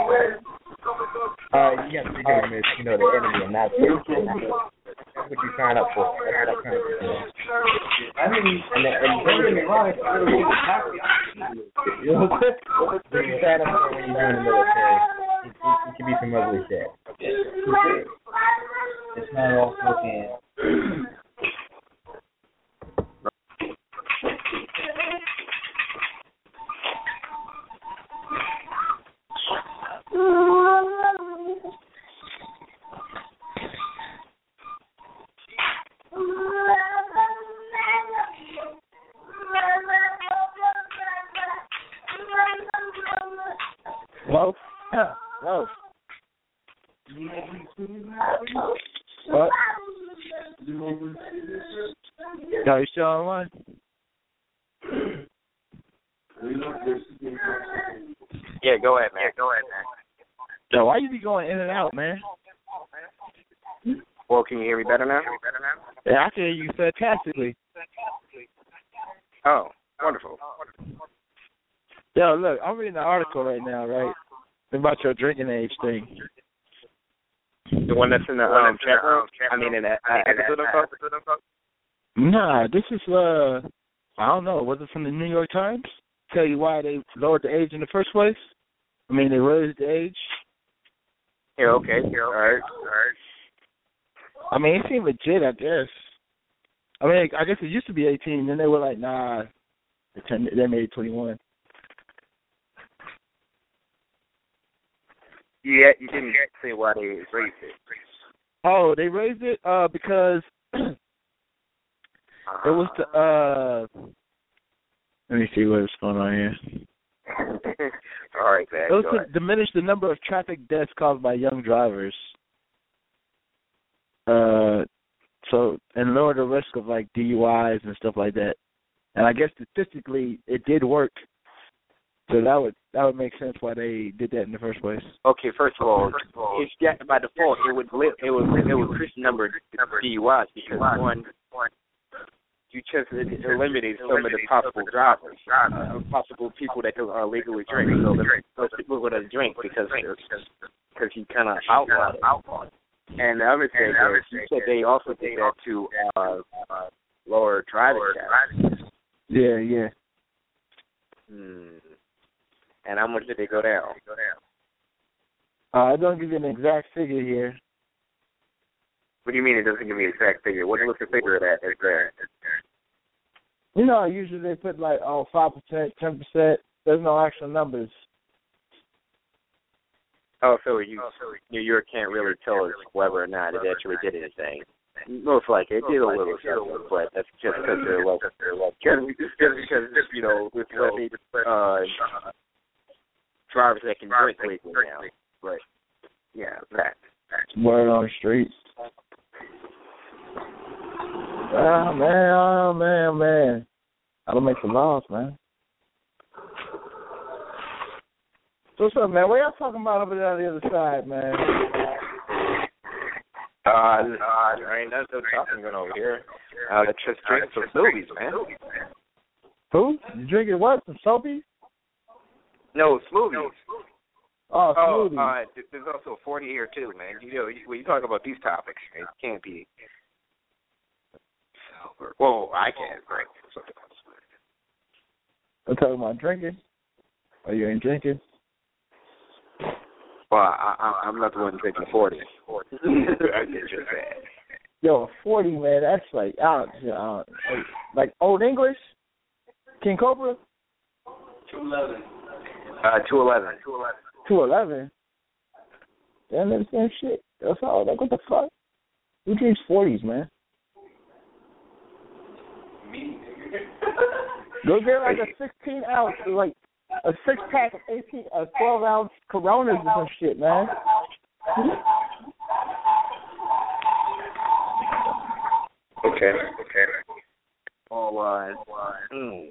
Uh, you got to figure them as, you know, the enemy and not the enemy. That's what you sign up for. That's what kind of thing. I mean, and, and don't get me wrong, it's really good tactic. You know what I'm saying? What you sign up for when you join the military, it, it, it can be some ugly shit. It's not all fucking. Hello? Yeah. Hello. What? Yo, you still online? Yeah, go ahead, man. Go ahead, man. Yo, why you be going in and out, man? Well, can you hear me better now? Yeah, I can hear you fantastically. Oh, wonderful. Yo, look, I'm reading an article right now, right, about your drinking age thing. The one that's in the um, chat room? I mean, in that uh, episode of Nah, this is, uh, I don't know, was it from the New York Times? Tell you why they lowered the age in the first place? I mean, they raised the age. Yeah, okay. Yeah, all right, all right. I mean, it seemed legit, I guess. I mean, I guess it used to be eighteen, then they were like, nah, they, turned, they made it twenty-one. Yeah, you didn't say why they raised it. Oh, they raised it uh, because it was the, uh, let me see what's going on here. All right, man. It was to diminish the number of traffic deaths caused by young drivers. Uh, so, and lower the risk of, like, D U Is and stuff like that. And I guess statistically, it did work. So that would that would make sense why they did that in the first place. Okay, first of all, it's that by default it would li- it would it would increase the number of D U Is because one, you just eliminate some of the possible drivers, uh, possible people that are legally drink. So those people who don't drink because because you kind of outlawed it. And the other thing is, you said they also did that to uh, uh, lower driving stats. Yeah, yeah. Hmm. And how much did they go down? Uh, I don't give you an exact figure here. What do you mean it doesn't give me an exact figure? What was the figure of that is there? You know, usually they put like, oh, five percent, ten percent. There's no actual numbers. Oh, so you New York can't really tell us whether or not it actually did anything. Most likely it did a little something, but that's just because they're low. Just because, you know, with uh, drivers that can drink legally now. But, yeah, that. Word on the streets. Oh, man, oh, man, man. I don't make the laws, man. So what's up, man? What y'all talking about over there on the other side, man? Uh, uh there ain't nothing talking going over here. Uh, let's just drink some smoothies, man. Who? You drinking what? Some soapies? No, smoothies. Oh, oh smoothies. Uh, there's also forty here, too, man. You know, when you talk about these topics, it can't be sober. Well, I can't drink something else. I'm talking about drinking. Oh, you ain't drinking? Well, I, I, I'm not the one drinking forty. I just said. Yo, forty, man, that's like, out, uh, like Old English? King Cobra? two eleven. Uh, two eleven. Two eleven. Damn, that's the same shit. That's all. Like, what the fuck? Who drinks forties, man? Me. Go get like a sixteen ounce, like a six pack of eighteen, uh, twelve ounce Coronas or some shit, man. Okay. Okay. All right. Mm.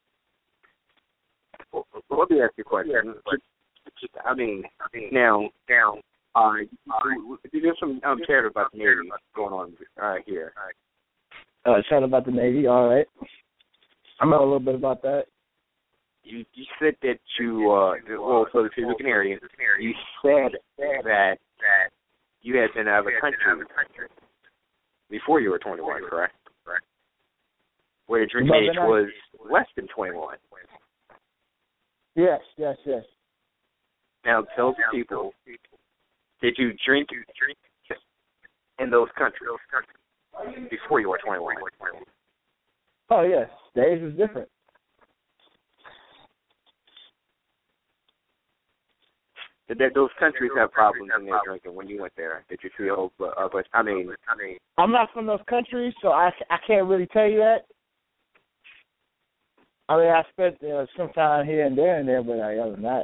Let me ask you a question. I mean, now, now, uh, there's some I'm scared about the Navy going on uh, here. Uh, shout about the Navy, all right. I know a little bit about that. You you said that you uh well for the people can hear you. You said that that you had been out of the country before you were twenty-one, correct? Correct. Where the drinking age was less than twenty-one. Yes, yes, yes. Now tell the people, did you drink in those countries before you were twenty-one? Oh yes, the age was different. Did that, those countries have problems in their drinking when you went there? Did you feel? Uh, but I mean, I mean, I'm not from those countries, so I, I can't really tell you that. I mean, I spent uh, some time here and there and there, but I, other than that.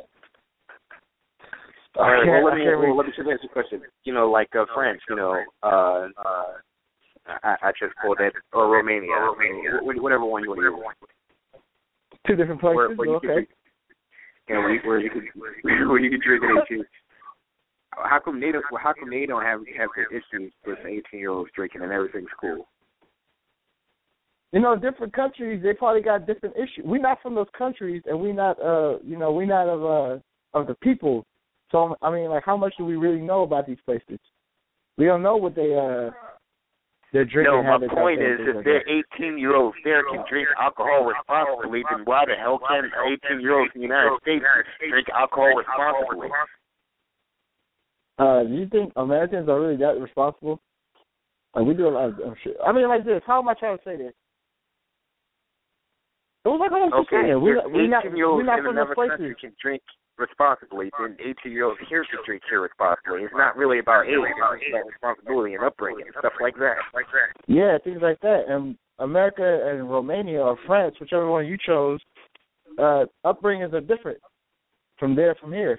All right, well, let me, well, let me just answer the question. You know, like uh, France, you know, uh, uh, I, I just called it, or Romania, or Romania, whatever one you want to use. Two different places, where, where okay. Could, you know, where you, where you could where you could drink at eighteen. How come they don't? How come they don't have have the issues with eighteen year olds drinking and everything's cool? You know, different countries they probably got different issues. We're not from those countries, and we're not, uh, you know, we're not of uh of the people. So I mean, like, how much do we really know about these places? We don't know what they uh their drinking No, my habits. point is, if they're eighteen year olds there can drink alcohol responsibly, then why the hell can eighteen year olds in the United States drink alcohol responsibly? Uh, do you think Americans are really that responsible? Like, we do a lot of dumb shit. I mean, like this. How am I trying to say this? It was like I was okay, saying. We're, we're not, we're not in from those another places. country can drink responsibly, then eighteen year olds here should drink here responsibly. It's not really about age, it's about responsibility and upbringing and stuff like that. Like that. Yeah, things like that. And America and Romania or France, whichever one you chose, uh, upbringings are different from there, from here.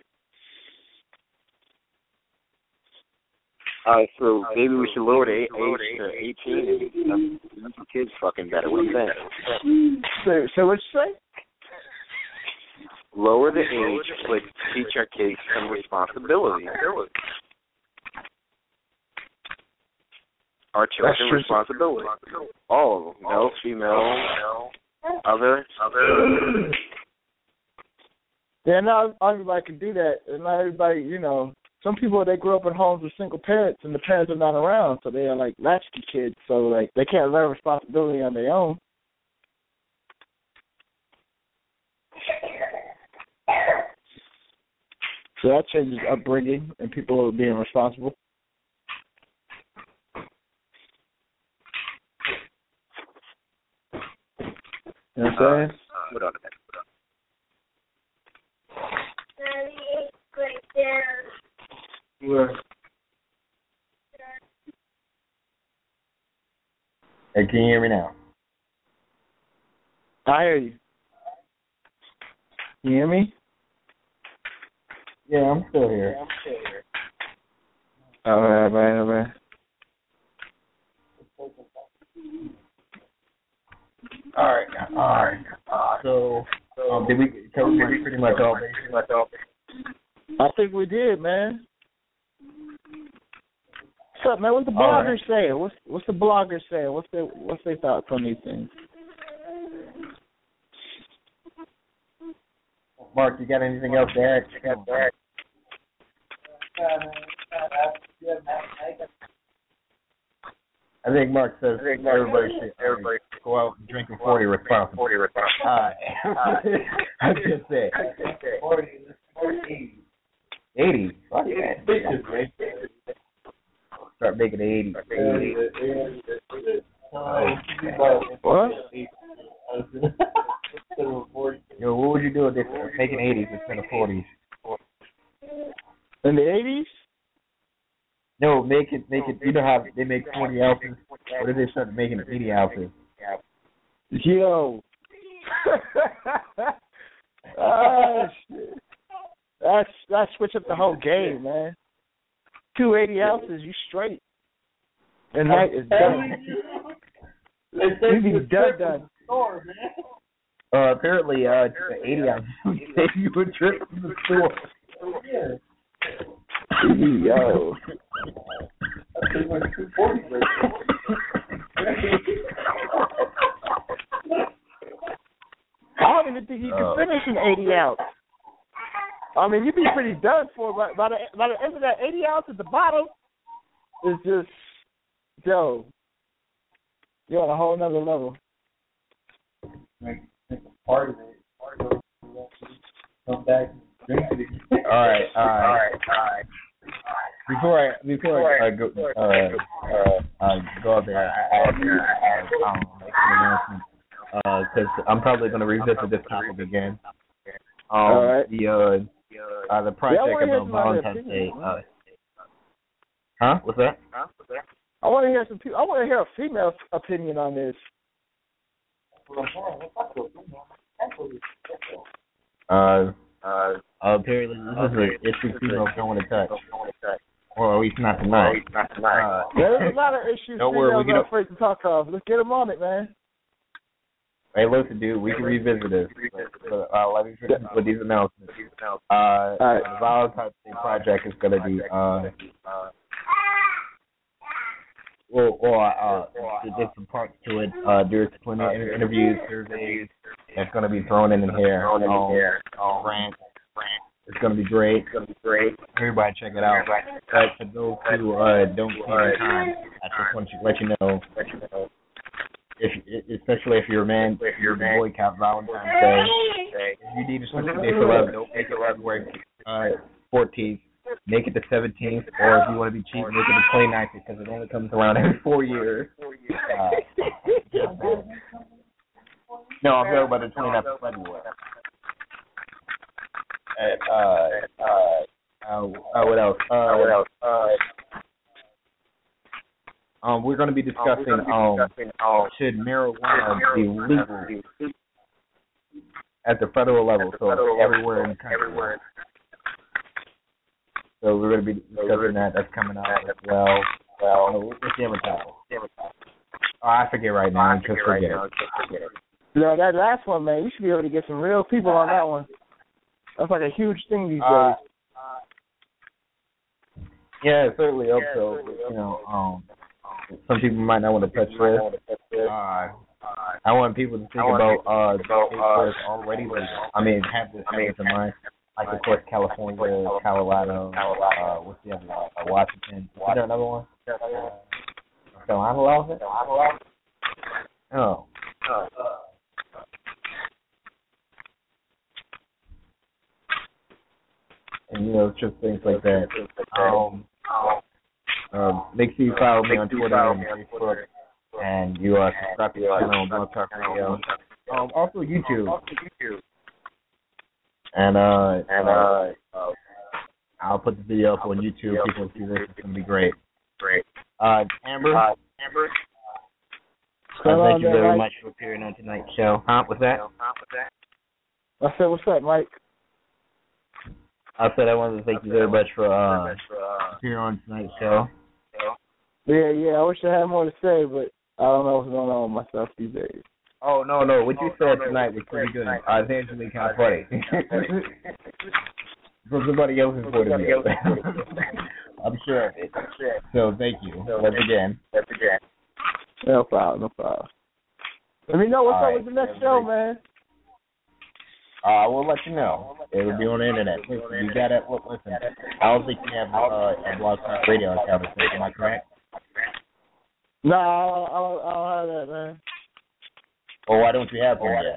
All right, so maybe we should lower the age to eighteen and make the kids fucking better. What do you think? So, so what you say? Lower the age, but teach our kids some responsibility. Our children responsibility. All of them. Male, female, other, other. Yeah, not everybody can do that. And not everybody, you know, some people, they grew up in homes with single parents and the parents are not around, so they are like latchkey kids. So, like, they can't learn responsibility on their own. So that changes upbringing and people being responsible. You know what I'm saying? Hold on a minute. Where? Hey, can you hear me now? I hear you. Can you hear me? Yeah, I'm still here. I'm still here. All right, all right, all right. All right, all right. Uh, so, um, did we cover pretty much all? Pretty much all. I think we did, man. What's up, man? What's the bloggers right. saying? What's what's the bloggers saying? What's their what's their thoughts on these things? Mark, you got anything else to add? You got to add? I think Mark says think Mark everybody should everybody go out and drink a forty responsibly. Forty responsibly. All right. I was gonna say forty, forty, eighty. Fuck yeah. Start making the eighty. What? Yo, what would you do if they making eighties instead of forties. In the eighties? No, make it, make it. You know how they make twenty ounces? What if they start making eighty ounces? Yo. Oh, shit. That's that switch up the whole game, man. Two eighty ounces, you straight. And night is done. You be done, done. Uh, apparently, uh, the eighty ounces would save you a trip from the store. Yo. I don't even think you can Uh, finish an eighty ounce. I mean, you'd be pretty done for by, by the by the end of that eighty ounce at the bottom. It's just, yo, you're on a whole nother level. Make, make a part of it. Come back and drink it again. all right, all right, all right, all right. Before I before I uh, go uh, uh, uh, go up there, I, I, I, I, I don't know, make an announcement because uh, I'm probably going to revisit this topic again. Um, All right. The uh, uh the project Yeah, I wanna hear about somebody's Valentine's opinion, Day. Uh, huh? What's that? I want to hear some. People, I want to hear a female opinion on this. Uh, uh, apparently this is an issue females don't want to touch, or at least not tonight. Uh, There's a lot of issues Don't worry, we females can- are afraid to talk of. Let's get them on it, man. Hey, listen, dude, we can revisit this. But, uh, let me finish with these announcements. Uh, right. The Valentine's Day project is going to be, uh, well, well uh, there's some parts to it. Uh, there's plenty of inter- interviews, surveys that's going to be thrown in here. Um, rant. It's going to be great. It's going to be great. Everybody check it out. But for those who uh, don't see the time, I just want to let you know. If, especially if you're a man, if you're a man, boycott Valentine's Day. If you need a special day for love, don't make it February uh, fourteenth. Make it the seventeenth, or if you want to be cheap, make it the twenty-ninth because it only comes around every four years. Uh, no, I'm talking about the twenty-ninth of February. Uh, uh, uh, uh, what else? Uh, what else? Uh, Um, we're going to be discussing, um, discussing um, should marijuana be legal at the federal level, so everywhere in the country. So we're going to be discussing that. That's coming out as well. Well, what's the other title? Oh, I forget right now. I just forget it. You know, that last one, man, you should be able to get some real people on that one. That's like a huge thing these days. Uh, yeah, I certainly hope so. You know, um, some people might not want to touch this. Uh, I want people to think about uh, the states where it's already legal. I mean, have this things in mind. Like, of course, California, Colorado, uh, what's the other one? Uh, Washington. Is there another one? Uh, Carolina allows it? Oh. And, you know, just things like that. Um, um, make sure you follow me on Twitter and Facebook, and you uh, subscribe to the channel on Blog Talk Radio. Um, also YouTube. And uh, and uh, I'll put the video up on YouTube. People see this. It's gonna be great. Great. Uh, Amber. Uh, Amber. Uh, thank you very much for appearing on tonight's show. Huh? What's that? I said, what's up, Mike? I said I wanted to thank you very much for uh, appearing on tonight's show. Yeah, yeah. I wish I had more to say, but I don't know what's going on with myself these days. Oh, no, no. What you said tonight was pretty good. Uh, it's actually kind of funny. From somebody else's point of view. I'm sure of it. So, thank you. Once again. No problem, no problem. Let me know what's All up right. with the next show, man. Uh, we'll let you know. It will be on the internet. Listen, you got it. Look, listen. I don't think you have uh, a Blog Talk Radio account. Am I correct? No, I don't, I don't have that, man. Or why don't you have one yet?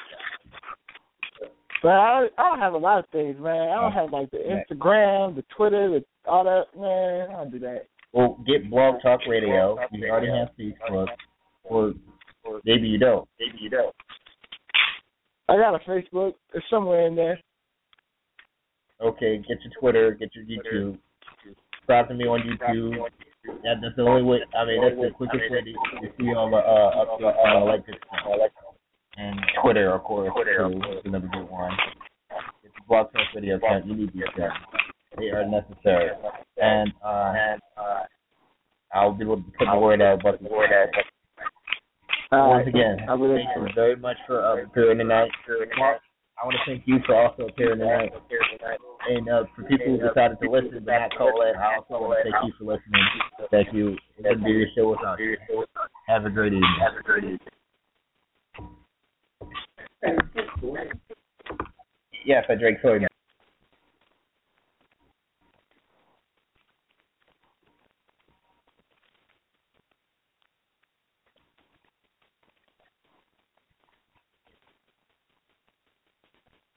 But I, I don't have a lot of things, man. I don't have, like, the Instagram, the Twitter, the, all that, man. I don't do that. Well, get Blog Talk Radio. You already have Facebook. Or maybe you don't. Maybe you don't. I got a Facebook. It's somewhere in there. Okay, get your Twitter, get your YouTube. Subscribe to me on YouTube. That, that's the only way. I mean, that's the quickest way to, to see all the uh, updates and all that good stuff. And Twitter, of course, too, is another good one. It's a Blog Talk video account. You need these guys. They are necessary. And uh, I'll be able to put the word out about the word out. Once again, thank you very much for uh, appearing tonight. Mark, I want to thank you for also appearing tonight. And uh, for people who decided to listen but not call in, I also want to thank you for listening. Thank you. It wouldn't be your show without you. Have a great evening. Have a great evening. Yes, I drank soy milk.